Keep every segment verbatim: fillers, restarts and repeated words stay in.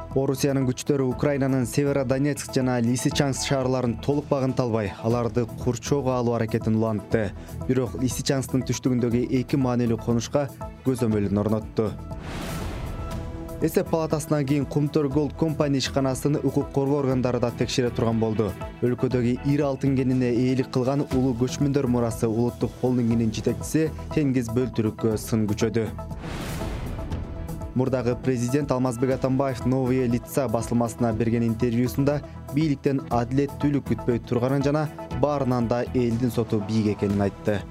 Орусиянын күчтөрү Украинанын Северодонецк жана Лисичанск шаарларын толук багынта албай, аларды курчоого алуу аракетин улантты. Бирок Лисичанскдын түштүгүндөгү эки маанилүү конушка көзөмөлүн орнотту. Эсеп палатасынан кийин Кумтөр Голд компания ишканасын укук коргоо органдары да текшере турган болду. Өлкөдөгү ири алтын кенине ээлик кылган улуу көчмөндөр мурасы улуттук холдингинин жетекчиси Теңиз Бөлтүрүккө сын күчөдү. Мурдагы президент Алмазбек Атамбаев Новые лица басылмасына берген интервьюсунда бийликтен адилеттүүлүк күтпөй турганын жана баарынан да элдин соту бийик экенин айтты.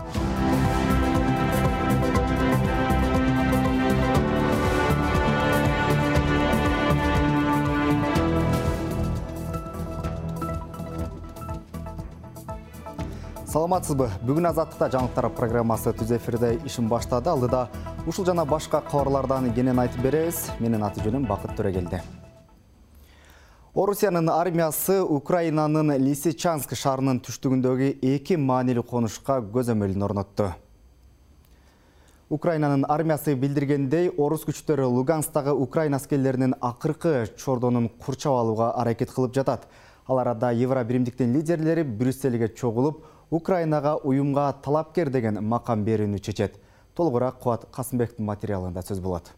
Саламатсызбы? Бүгүн Азаттыкта жаңылыктар программасы түз эфирде ишин баштады. Алдыда ушул жана башка кабарлардан кенен айтып беребиз. Менин аты жөнүм Бакыт Төрөгелди. Орусиянын армиясы Украинанын Лисичанск шаарынын түштүгүндөгү эки маанилүү конушка көзөмөлүн орнотту. Украинанын армиясы билдиргендей, орус күчтөрү Луганскдагы Украина аскерлеринин акыркы чордонун курчап алууга аракет кылып жатат. Ал арада Евро биримдиктин лидерлери Брюссельге чогулуп, Украинага уюмга талапкер деген макам берүүнү чечет. Толугураак Кубат Касымбектин материалында сөз болот.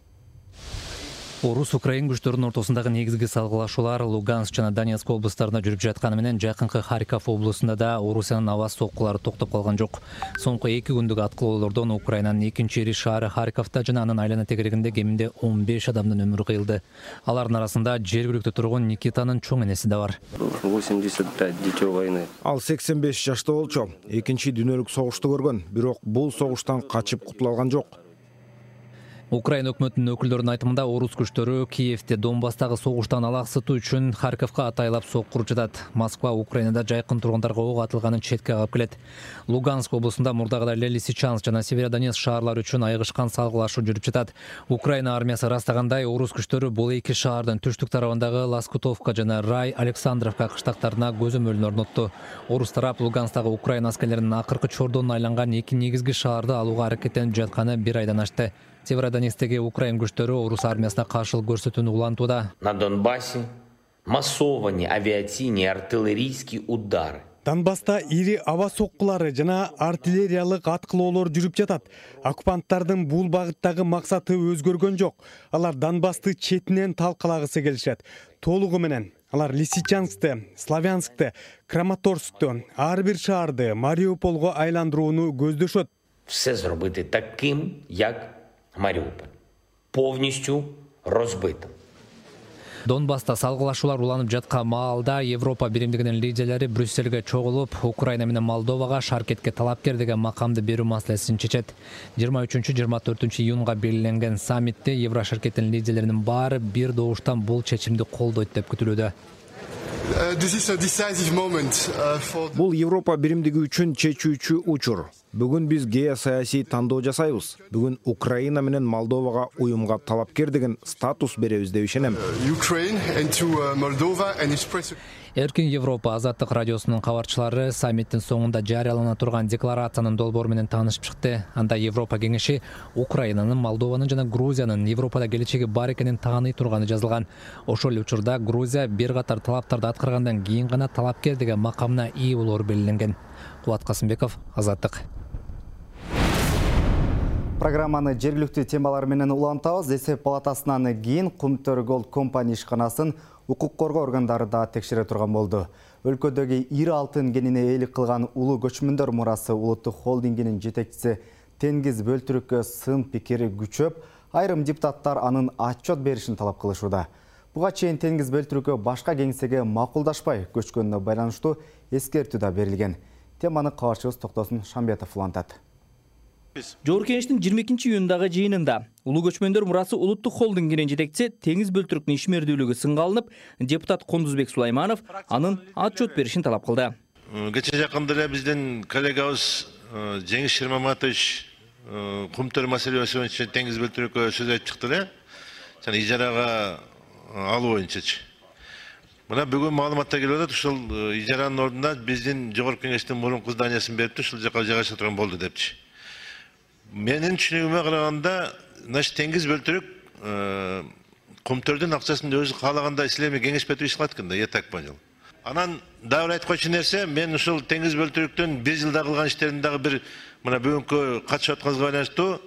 Орус-Украин күчтөрүнүн ортосундагы негизги салгылашуулар Луганск жана Донецк облустарында жүрүп жатканы менен жакынкы Харьков облусунда да Орусиянын аба соккулары токтоп калган жок. Соңку эки күндүк аткылоолордон Украинанын экинчи ири шаары Харьковда жана анын айлана тегерегинде кеминде он беш адамдын өмүрү кыйылды. Алардын арасында жергиликтүү тургун Никитанын чоң энеси да бар. восемьдесят пять детей войны. Ал сексен беш жашта болчу. Экинчи дүйнөлүк согушту көргөн, бирок бул согуштан качып кутула алган жок. Украина өкмөтүнүн өкүлдөрүнүн айтымында орус күчтөрү Киевде Донбасстагы согуштан алаксытуу үчүн Харьковго атайлап соккуруп жатат. Москва Украинада жайкын тургундарга ок атылганын четке кагып келет. Луганск облусунда мурдагыдай Лисичанск жана Северодонецк шаарлары үчүн айгышкан салгылашуу жүрүп жатат. Украина армиясы ырастагандай, орус күчтөрү бул эки шаардын түштүк тарабындагы Лоскутовка жана Рай Александровка кыштактарына көзөмөлүн орнотту. Орус тарап Луганскдагы Украина аскерлеринин акыркы чордонуна айланган эки негизги шаарды алууга аракеттенип жатканы бир айдан ашты. Северодонецктеги Украин күчтөрү орус армиясына каршылык көрсөтүүнү улантууда. На Донбассе массованные авиационные и артиллерийские удары. Донбасста ири аба соккулары жана артиллериялык аткылоолор жүрүп жатат. Оккупанттардын бул багыттагы максаты өзгөргөн жок. Алар Донбассты четинен талкалагысы келишет. Толугу менен алар Лисичанскты, Славянскты, Краматорскту, ар бир шаарды Мариуполго айландырууну көздөшөт. Все зробити таким, як Мариуполь. Повністю розбитим. Донбасста салгылашуулар уланып жаткан маалда Европа биримдигинин лидерлери Брюссельге чогулуп, Украина менен Молдовага шаркетке талапкер деген макамды берүү маселесин чечет. жыйырма үчүнчү жыйырма төртүнчү июнга белгиленген саммитте Евро шаркетинин лидерлеринин баары бир добуштан бул чечимди колдойт деп күтүлүүдө. Бул Европа биримдиги үчүн чечүүчү учур. Бүгүн биз геосаясий тандоо жасайбыз. Бүгүн Украина менен Молдовага уюмга талапкер деген статус беребиз деп ишенем. Эркин Европа Азаттык радиосунун кабарчылары саммиттин соңунда жарыялана турган декларациянын долбоору менен таанышып чыкты. Анда Европа кеңеши Украинанын, Молдованын жана Грузиянын Европада келечеги бар экенин тааный турганы жазылган. Ошол эле учурда Грузия бир катар талаптарды аткаргандан кийин гана талапкер деген макамына ээ болоору белгиленген. Кубат Касымбеков, Азаттык. Программаны жергиликтүү темалар менен улантабыз. Эсеп палатасынан кийин Кумтөр Голд компания ишканасын укук коргоо органдары да текшере турган болду. Өлкөдөгү ири алтын кенине ээлик кылган улуу көчмөндөр мурасы улуттук холдингинин жетекчиси Теңиз Бөлтүрүккө сын пикири күчөп, айрым депутаттар анын отчет беришин талап кылышууда. Буга чейин Теңиз Бөлтүрүккө башка кеңсеге макулдашпай көчкөнүнө байланыштуу эскертүү да берилген. Теманы кабарчыбыз Токтосун Шамбетов улантат. Жогорку Кеңештин жыйырма экинчи июндагы жыйынында улуу көчмөндөр мурасы улуттук холдингинин жетекчиси Теңиз Бөлтүрүктүн ишмердүүлүгү сынга алынып, депутат Кондузбек Сулайманов анын отчет беришин талап кылды. Кече жакында эле биздин коллегабыз Жеңиш Шермаматович Кумтөр маселеси боюнча Теңиз Бөлтүрүккө сөз айтып чыкты эле. Жана ижарага алуу боюнчачы. Мына бүгүн маалыматтар келип атат, ушул ижаранын ордуна биздин Жогорку Кеңештин мурунку зданиясын бериптир, ушул жака жайгаша турган болду депчи. Менин түшүнүгүмө караганда, значит, Теңиз Бөлтүрүк Кумтөрдүн акчасын өзү каалагандай силерме кеңеш берип иш кылат экен да, я так понял. Анан дагы айтып койчу нерсе, мен ушул теңиз бөлтүрүктүн бир жылда кылган иштерин дагы бир мына бүгүнкү катышып атканыбызга байланыштуу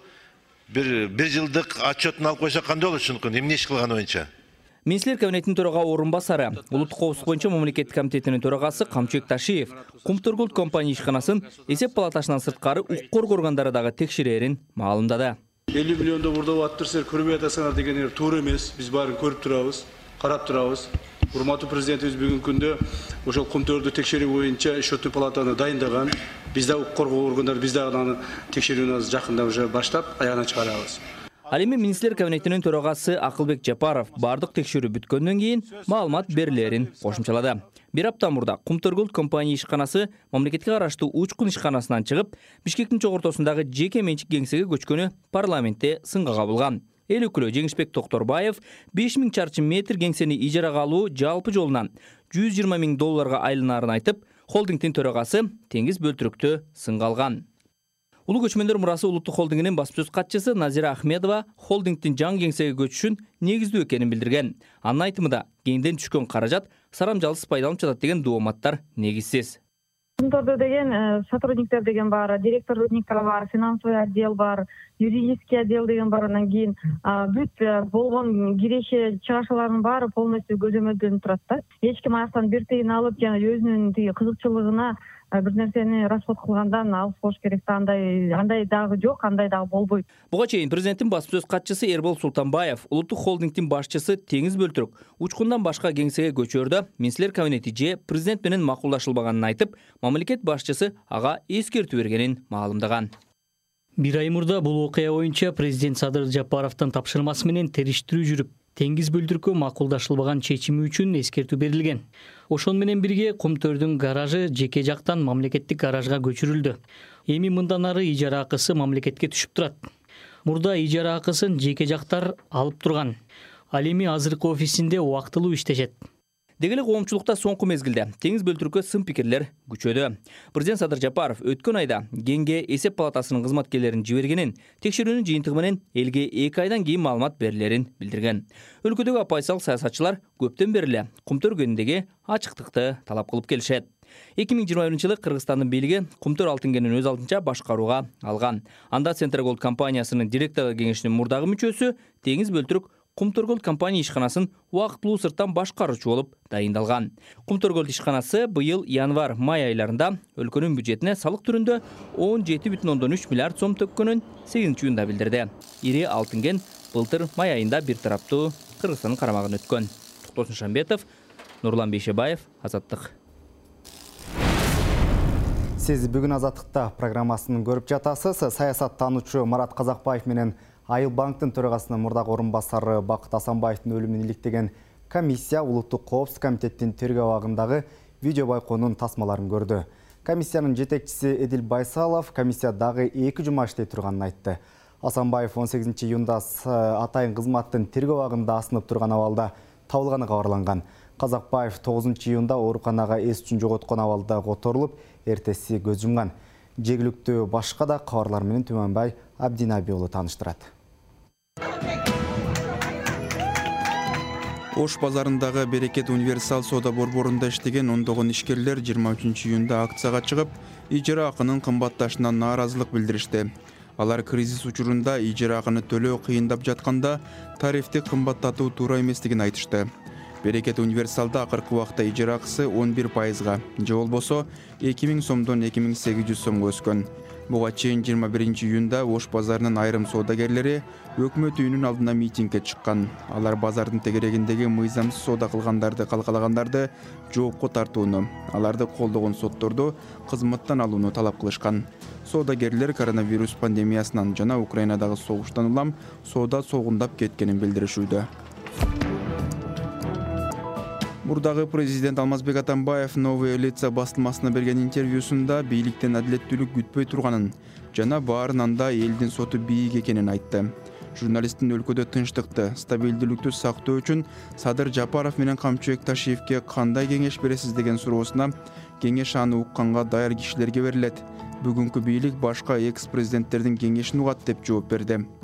бир бир жылдык отчетун алып койсок кандай болот ушунукун, эмне иш кылган боюнча. Министрлер кабинетинин төрага орун басары, улуттук коопсуздук боюнча мамлекеттик комитетинин төрагасы Камчыбек Ташиев Кумтөргүлт компания ишканасын эсеп палатасынан сырткары укук коргоо органдары дагы текшерерин маалымдады. элүү миллиондо бурда аттырсыздар, көрбөй атасыңар дегендер туура эмес. Биз баарын көрүп турабыз, карап турабыз. Урматтуу президентибиз бүгүнкү күндө ошол Кумтөрдү текшерүү боюнча счеттүү палатаны дайындаган. Биз да укук коргоо органдары биз дагы аны текшерүүнү жакында уже баштап аягына чыгарабыз. Ал эми Министрлер кабинетинин төрагасы Акылбек Жапаров бардык текшерүү бүткөндөн кийин маалымат берилерин кошумчалады. Бир апта мурда Кумтөргүлт компания ишканасы мамлекетке караштуу Учкун ишканасынан чыгып, Бишкектин чогортосундагы жеке менчик кеңсеге көчкөнү парламентте сынга кабылган. Эл өкүлү Жеңишбек Токторбаев беш миң чарчы метр кеңсени ижарага алуу жалпы жолунан жүз жыйырма миң долларга айланарын айтып, холдингдин төрагасы теңиз бөлтүрүктү сынга алган. Улуу көчмөндөр мурасы улуттук холдингинин баспасөз катчысы Назира Ахмедова холдингдин жаңы кеңсеге көчүшүн негиздүү экенин билдирген. Анын айтымында кеңден түшкөн каражат сарамжалсыз пайдаланып жатат деген дооматтар негизсиз. Кумтөрдө деген сотрудниктер деген бар, директорлуктар бар, финансовый отдел бар, юридический отдел деген бар. Анан кийин бүт болгон киреше чыгашалардын баары полностью көзөмөлдөнүп турат да. Эч ким аяктан бир тыйын алып, жана өзүнүн тиги кызыкчылыгына бир нерсени расход кылгандан алыс болуш керек да. Андай андай дагы жок, андай дагы болбойт. Буга чейин президенттин баспасөз катчысы Эрбол Султанбаев улуттук холдингдин башчысы Теңиз Бөлтүрүк Учкундан башка кеңсеге көчөрдө Министрлер кабинети же президент менен макулдашылбаганын айтып, мамлекет башчысы ага эскертүү бергенин маалымдаган. Бир ай мурда бул окуя боюнча президент Садыр Жапаровдун тапшырмасы менен териштирүү жүрүп, Теңиз Бөлтүрүккө макулдашылбаган чечими үчүн эскертүү берилген. Ошон менен бирге Кумтөрдүн гаражы жеке жактан мамлекеттик гаражга көчүрүлдү. Эми мындан ары ижара акысы мамлекетке түшүп турат. Мурда ижара акысын жеке жактар алып турган. Ал эми азыркы офисинде убактылуу иштешет. Деги эле коомчулукта соңку мезгилде Теңиз Бөлтүрүккө сын пикирлер күчөдү. Президент Садыр Жапаров өткөн айда кеңге эсеп палатасынын кызматкерлерин жибергенин, текшерүүнүн жыйынтыгы менен элге эки айдан кийин маалымат берилерин билдирген. Өлкөдөгү оппозициялык саясатчылар көптөн бери эле Кумтөр көнүндөгү ачыктыкты талап кылып келишет. эки миң жыйырма биринчи жылы Кыргызстандын бийлиги Кумтөр алтын кенин өз алдынча башкарууга алган. Анда Центрголд компаниясынын директорлор кеңешинин мурдагы мүчөсү Теңиз Бөлтүрүк Кумтөргүлт компания ишканасын убактылуу сырттан башкаруучу болуп дайындалган. Кумтөргүлт ишканасы быйыл январь-май айларында өлкөнүн бюджетине салык түрүндө он жети бүтүн ондон үч миллиард сом төккөнүн сегизинчи июнда билдирди. Ири алтын кен былтыр май айында бир тараптуу Кыргызстандын карамагына өткөн. Токтосун Шамбетов, Нурлан Бейшебаев, Азаттык. Сиз бүгүн Азаттыкта программасын көрүп жатасыз. Саясаттануучу Марат Казакбаев менен Айыл банктын төрагасынын мурдагы орун басары Бакыт Асанбаевдин өлүмүн иликтеген комиссия улуттук коопсуздук комитеттин тергөө абагындагы видео байкоонун тасмаларын көрдү. Комиссиянын жетекчиси Эдил Байсалов комиссия дагы эки жума иштей турганын айтты. Асанбаев он сегизинчи июнда атайын кызматтын тергөө абагында асынып турган абалда табылганы кабарланган. Казакбаев тогузунчу июнда ооруканага эс үчүн жоготкон абалда которулуп, эртеси көз жумган. Жергиликтүү башка да кабарлар менен Түмөнбай Абдинаби уулу тааныштырат. Ош базарындагы Берекет универсал соода борборунда иштеген ондогон ишкерлер жыйырма үчүнчү июнда акцияга чыгып, ижара акынын кымбатташына нааразылык билдиришти. Алар кризис учурунда ижара акыны төлөө кыйындап жатканда тарифти кымбаттатуу туура эместигин айтышты. Берекет универсалда акыркы убакта ижара акысы он бир пайызга, же болбосо эки миң сомдон эки миң сегиз жүз сомго өскөн. Буга чейин жыйырма биринчи июнда Ош базарынын айрым соодагерлери өкмөт үйүнүн алдына митингге чыккан. Алар базардын тегерегиндеги мыйзамсыз соода кылгандарды калкалагандарды жоопко тартууну, аларды колдогон сотторду кызматтан алууну талап кылышкан. Соодагерлер коронавирус пандемиясынан жана Украинадагы согуштан улам соода согундап кеткенин билдиришүүдө. Мурдагы президент Алмазбек Атамбаев Новые лица басылмасына берген интервьюсунда бийликтен адилеттүүлүк күтпөй турганын жана баарын анда элдин соту бийик экенин айтты. Журналисттин өлкөдө тынчтыкты, стабилдүүлүктү сактоо үчүн Садыр Жапаров менен Камчыбек Ташиевке кандай кеңеш бересиз деген суроосуна кеңеш аны укканга даяр кишилерге берилет. Бүгүнкү бийлик башка экс-президенттердин кеңешин угат деп жооп берди.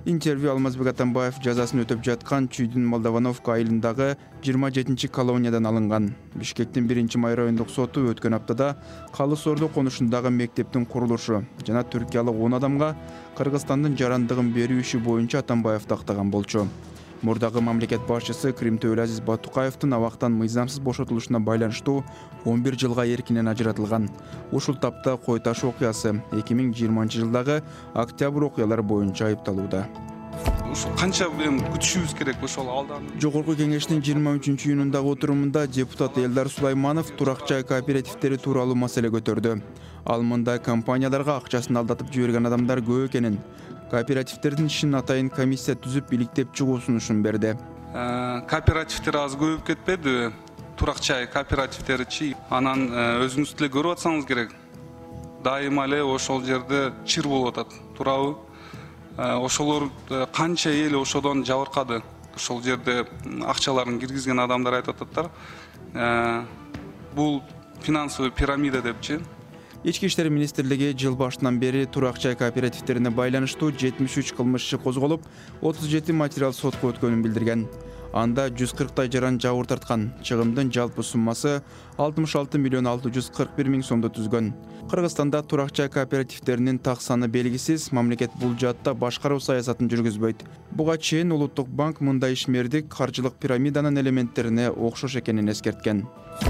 Интервью Алмазбек Атамбаев жазасын өтөп жаткан Чүйдүн Молдовановка айылындагы жыйырма жетинчи колониядан алынган. Бишкектин биринчи май райондук соту өткөн аптада Калыс Орду конушундагы мектептин курулушу жана түркиялык он адамга Кыргызстандын жарандыгын берүү иши боюнча Атамбаев тактаган болчу. Мурдагы мамлекет башчысы Крим Төөлазиз Батукаевдин абактан мыйзамсыз бошотулушуна байланыштуу он бир жылга эркинен ажыратылган. Ушул тапта Кой таш окуясы эки миң жыйырманчы жылдагы октябрь окуялары боюнча айыпталууда. Ушул канча эми күтүшүбүз керек ошол алдан. Жогорку кеңештин жыйырма үчүнчү июнундагы отурумунда депутат Элдар Сулайманов турак жай кооперативтери тууралуу маселе көтөрдү. Ал мындай компанияларга акчасын алдатып жиберген адамдар көп экенин, кооперативтердин ишин атайын комиссия түзүп иликтеп чыгуу сунушун берди. Кооперативтер аз көбөйүп кетпедиби? Турак жай кооперативтеричи. Анан өзүңүз деле көрүп атсаңыз керек. Дайыма эле ошол жерде чыр болуп атат, туурабы? Ошолор канча эл ошодон жабыркады. Ошол жерде акчаларын киргизген адамдар айтып ататтар. Бул финансовый пирамида депчи. Ички иштер министрлиги жыл башынан бери турак жай кооперативтерине байланыштуу жетимиш үч кылмыш иши козголуп, отуз жети материал сотко өткөнүн билдирген. Анда жүз кырктай жаран жабыр тарткан. Чыгымдын жалпы суммасы алтымыш алты миллион алты жүз кырк бир миң сомду түзгөн. Кыргызстанда турак жай кооперативтеринин так саны белгисиз, мамлекет бул жаатта башкаруу саясатын жүргүзбөйт. Буга чейин Улуттук банк мындай ишмердик каржылык пирамиданын элементтерине окшош экенин эскерткен.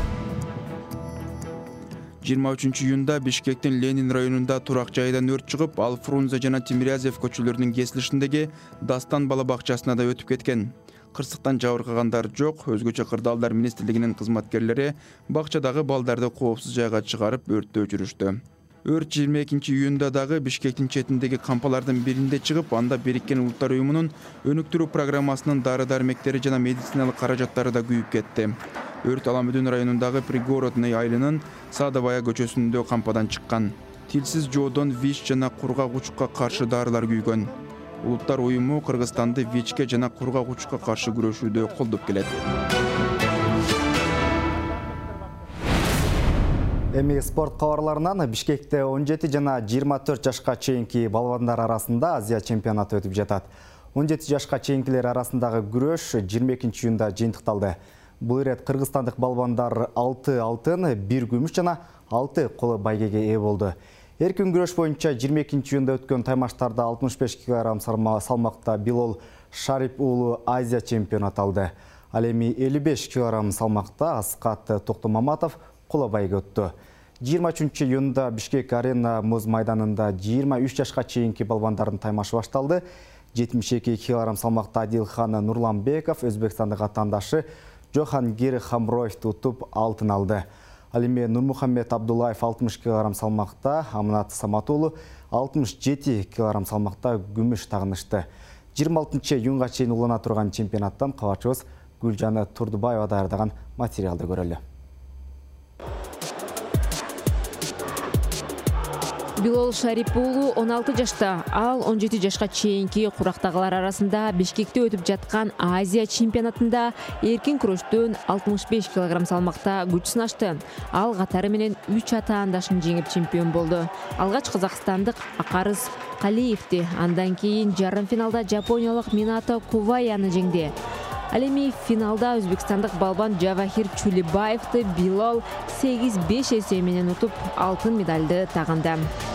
жыйырма үчүнчү июнда Бишкектин Ленин районунда турак жайдан өрт чыгып, ал Фрунзе жана Тимирязев көчөлөрүнүн кесилишиндеги Дастан бала бакчасына да өтүп кеткен. Кырсыктан жабыркагандар жок. Өзгөчө кырдаалдар министрлигинин кызматкерлери бакчадагы балдарды коопсуз жайга чыгарып өрттү өчүрүштү. Өрт жыйырма экинчи июнда дагы Бишкектин четиндеги кампалардын биринде чыгып, анда Бириккен Улуттар уюмунун өнүктүрүү программасынын дары-дармектери жана медициналык каражаттары да күйүп кетти. Өрт Аламүдүн районундагы Пригородный айылынын Садовая көчөсүндө кампадан чыккан. Тилсиз жоодон ВИЧ жана кургак учукка каршы дарылар күйгөн. Улуттар уюму Кыргызстанды ВИЧке жана кургак учукка каршы күрөшүүдө колдоп келет. Эми спорт кабарларынан Бишкекте он жети жана жыйырма төрт жашка чейинки балбандар арасында Азия чемпионаты өтүп жатат. он жети жашка чейинкилер арасындагы күрөш жыйырма экинчи июнда жыйынтыкталды. Бул ирет кыргызстандык балбандар алты алтын, бир күмүш жана алты коло байгеге ээ болду. Эркин күрөш боюнча жыйырма экинчи июнда өткөн таймаштарда алтымыш беш килограмм салмакта Билол Шарип уулу Азия чемпионат алды. Ал эми элүү беш килограмм салмакта Аскат Токтомаматов коло байге өттү. жыйырма үчүнчү июнда Бишкек арена муз майданында жыйырма үч жашка чейинки балбандардын таймашы башталды. жетимиш эки килограмм салмакта Адилхан Нурланбеков Өзбекстандык атаандашы Жохангир Хамроевди утуп алтын алды. Ал эми Нурмухаммед Абдуллаев алтымыш килограмм салмакта, Аманат Саматуулу алтымыш жети килограмм салмакта күмүш тагынышты. жыйырма алтынчы июнга чейин улана турган чемпионаттан кабарчыбыз Гүлжаны Турдубаева даярдаган материалды көрөлү. Билол Шарип уулу он алты жашта, ал он жети жашка чейинки курактагылар арасында Бишкекте өтүп жаткан Азия чемпионатында эркин күрөштөн алтымыш беш килограмм салмакта күч сынашты. Ал катары менен үч атаандашын жеңип чемпион болду. Алгач казакстандык Акарыз Калиевди, андан кийин жарым финалда жапониялык Минато Куваяны жеңди. Ал эми финалда өзбекстандык балбан Жавахир Чулибаевди Билол сегиз беш эсеби менен утуп алтын медалды тагынды.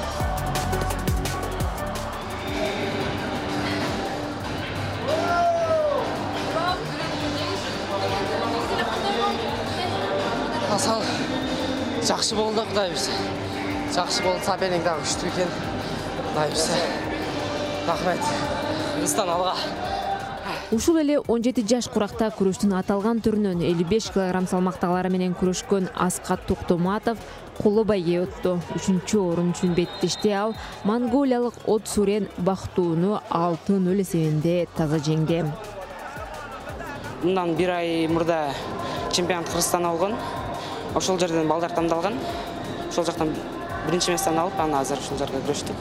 Асал жакшы болду, Кудай буйрса. Жакшы болду, соперник да күчтүү экен. Кудай буйрса. Рахмет. Кыргызстан алга. Ушул эле он жети жаш куракта күрөштүн аталган түрүнөн элүү беш килограмм салмактагылар менен күрөшкөн Аскат Токтоматов коло байге өттү. Үчүнчү орун үчүн беттешти. Ал монголиялык От Сурен Бактууну алты нөл эсебинде таза жеңди. Мындан бир ай мурда чемпионат Кыргызстан алган. Ошол жерден балдар тандалган. Ошол жактан биринчи местени алып, анан азыр ушул жерге күрөштүк.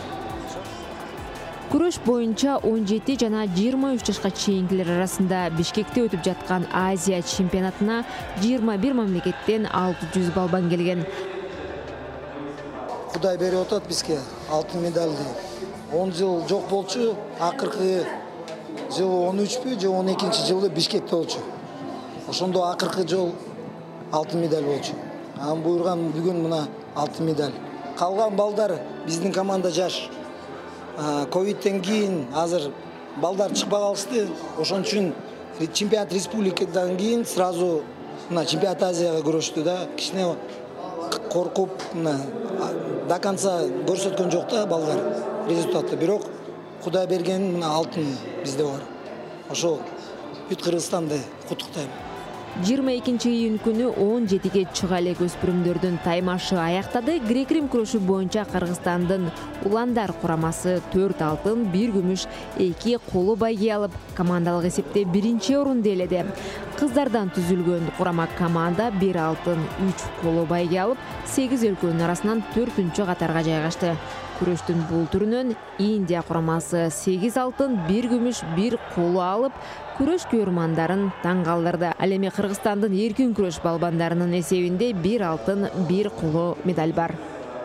Күрөш боюнча он жети жана жыйырма үч жашка чейинкилер арасында Бишкекте өтүп жаткан Азия чемпионатына жыйырма бир мамлекеттен алты жүз балбан келген. Кудай берип атат бизге алтын медалды. он жыл жок болчу, акыркы жыл он үчпү же он экинчи жылы Бишкекте болчу. Ошондо акыркы жол алтын медаль болчу. Анан буйрган бүгүн мына алтын медаль. Калган балдар биздин команда жаш. Ковидтен кийин азыр балдар чыкпай калышты. Ошон үчүн чемпионат республикадан кийин сразу мына чемпионат Азияга көрөштү да. Кичине коркуп мына до конца көрсөткөн жок да балдар результатты. Бирок Кудай берген мына алтын бизде бар. Ошол бүт Кыргызстанды куттуктайм. жыйырма экинчи июнь күнү он жетиге чыга элек өспүрүмдөрдүн таймашы аяктады. Грек-рим күрөшү боюнча Кыргызстандын уландар курамасы төрт алтын, бир күмүш, эки коло байге алып, командалык эсепте биринчи орунду ээледи. Кыздардан түзүлгөн курама команда бир алтын, үч коло байге алып, сегиз өлкөнүн арасынан төртүнчү катарга жайгашты. Күрөштүн бул түрүнөн Индия курамасы сегиз алтын, бир күмүш, бир коло алып, күрөш көрмандарын таң калтырды. Ал эми Кыргызстандын эркин күрөш балбандарынын эсебинде бир алтын, бир коло медаль бар.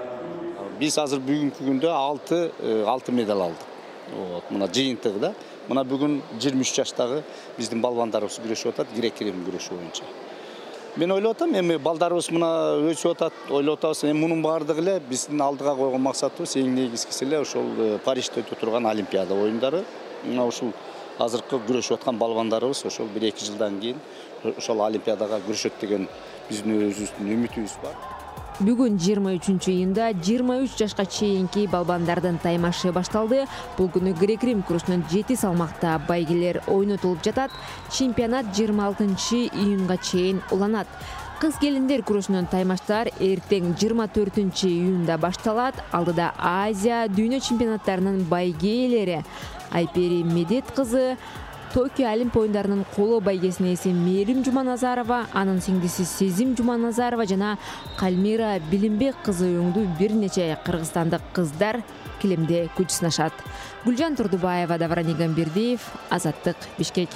Биз азыр бүгүнкү күндө алты алтын медаль алдык. Вот, мына жыйынтыгы да. Мына бүгүн жыйырма үч жаштагы биздин балбандарыбыз күрөшүп атат, грек-рим күрөшү боюнча. Мен ойлоп атам, эми балдарыбыз мына өсүп атат, ойлоп атабыз, эми мунун баардыгы эле биздин алдыга койгон максатыбыз эң негизгиси эле ошол Парижде өтө турган Олимпиада оюндары. Мына ушул азыркы күрөшүп аткан балбандарыбыз ошол бир эки жылдан кийин ошол Олимпиадага күрөшөт деген биздин өзүбүздүн үмүтүбүз бар. Бүгүн жыйырма үчүнчү июнда жыйырма үч жашка чейинки балбандардын таймашы башталды. Бул күнү грек-рим күрөшүнүн жети салмакта байгелер ойнотулуп жатат. Чемпионат жыйырма алтынчы июнга чейин уланат. Кыз келиндер күрөшүнүн таймаштар эртең жыйырма төртүнчү июнда башталат. Алдыда Азия, дүйнө чемпионаттарынын байге ээлери Айпери Медет кызы, Токио Олимп оюндарынын коло байгесине эси Мээрим Жуманазарова, анын сиңдиси Сезим Жуманазарова жана Калмира Билимбек кызы өңдүү бир нече кыргызстандык кыздар килемде күч сынашат. Гүлжан Турдубаева, Давран Игамбердиев, Азаттык, Бишкек.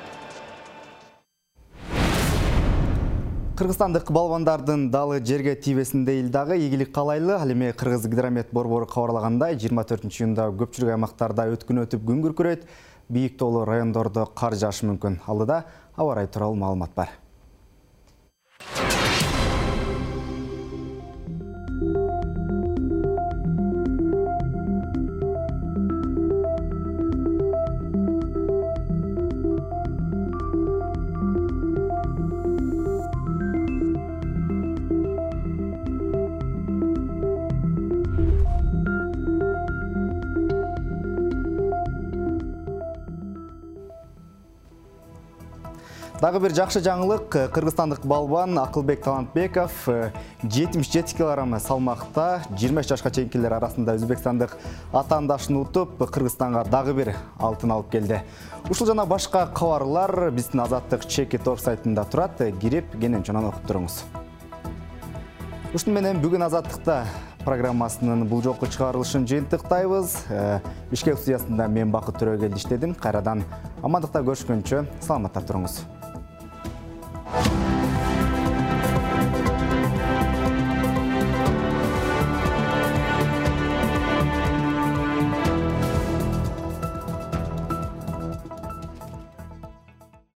Кыргызстандык балбандардын далы жерге тийбесинде эл дагы ийгилик каалайлы. Ал эми Кыргыз гидромет борбору кабарлагандай жыйырма төртүнчү июнда көпчүлүк аймактарда өткүн өтүп күн күркүрөйт. Бийик тоолуу райондордо кар жаашы мүмкүн. Алдыда аба ырайы тууралуу маалымат бар. Дагы бир жакшы жаңылык, кыргызстандык балбан Акылбек Талантбеков жетимиш жети килограмм салмакта жыйырма үч жашка чейинкилер арасында өзбекстандык атаандашын утуп, Кыргызстанга дагы бир алтын алып келди. Ушул жана башка кабарлар биздин Азаттык Чеки торп сайтында турат. Кирип, кенен чонон окуп туруңуз. Ушун менен бүгүн Азаттыкта программасынын бул жолку чыгарылышын жыйынтыктайбыз. Бишкек студиясында мен Бакыт Төрөгел иштедим. Кайрадан амандыкта көрүшкөнчө саламатта туруңуз.